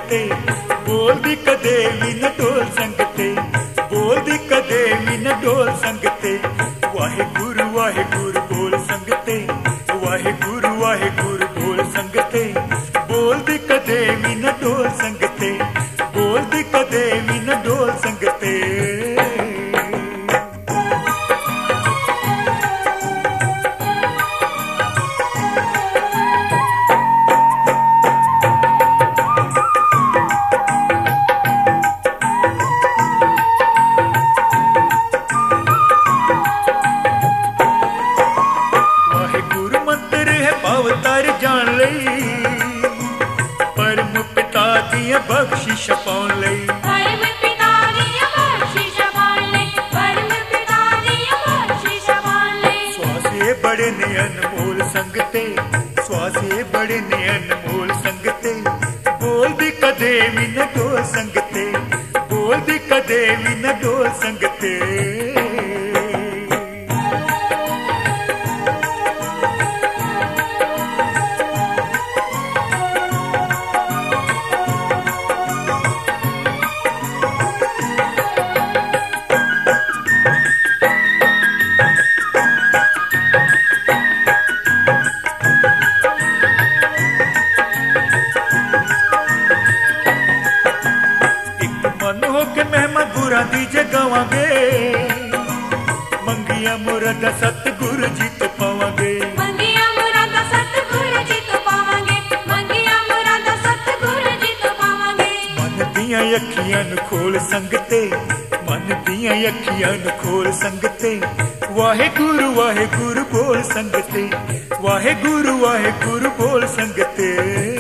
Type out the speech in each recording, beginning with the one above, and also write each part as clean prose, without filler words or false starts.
संगते, बोलदी कदे भी न ढोल संगते, बोलदी कदे भी न ढोल संगते। वाहेगुरु वाहेगुरु बोल संगते, वाहेगुरु वाहेगुरु बोल संगते, बोलदी कदे भी न ढोल संगते, बोलदी कदे भी न ढोल संगते। जान लई परम पिता दी बख्शिश पाउण लई, परम पिता दी बख्शिश पाउण लई, परम पिता दी बख्शिश पाउण लई। स्वासे बड़े ने अनमोल संगते, स्वासे बड़े ने अनमोल संगते, बोलदी कदे भी न ढोल संगते, बोलदी कदे भी न ढोल संगते। गुरा दी जगावांगे, मंगिया मुरादा सतगुरु जी तो पावांगे, मंगिया मुरादा सतगुरु जी तो पावांगे, मंगिया मुरादा सतगुरु जी तो पावांगे। मन दियां अखियां नु खोल संगते, मन दियां अखियां नु खोल संगते, वाहेगुरु वाहेगुरु बोल संगते, वाहेगुरु वाहेगुरु बोल संगते।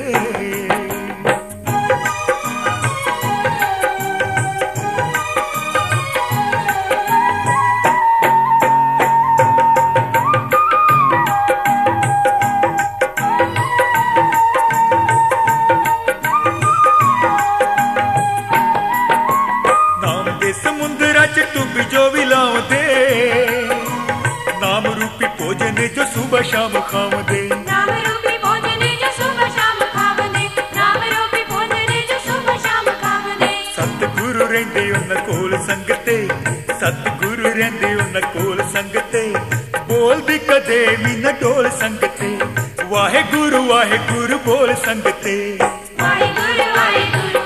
समुद्रा च डुबी जो भी लाउंदे, नाम रूपी भोजन जो सुबह शाम खावंदे, नाम रूपी भोजन जो सुबह शाम खावंदे, नाम रूपी भोजन जो सुबह शाम खावंदे। सतगुरु रहिंदे उन कोल संगते, सतगुरु रहिंदे उन कोल संगते, बोलदी कदे भी न ढोल संगते, वाहेगुरु वाहेगुरु बोल संगते, वाहेगुरु वाहेगुरु